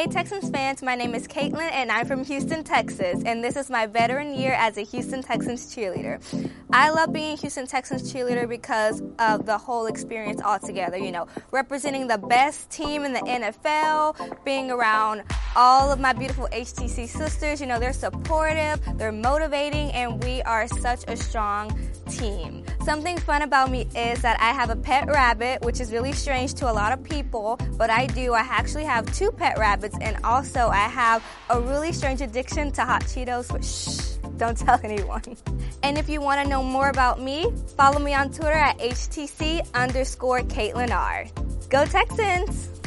Hey Texans fans, my name is Caitlin and I'm from Houston, Texas, and this is my veteran year as a Houston Texans cheerleader. I love being a Houston Texans cheerleader because of the whole experience altogether, representing the best team in the NFL, being around all of my beautiful HTC sisters, they're supportive, they're motivating, and we are such a strong team. Something fun about me is that I have a pet rabbit, which is really strange to a lot of people, but I do. I actually have 2 pet rabbits, and also I have a really strange addiction to hot Cheetos, but shh, don't tell anyone. And if you want to know more about me, follow me on Twitter at HTC_CaitlinR. Go Texans!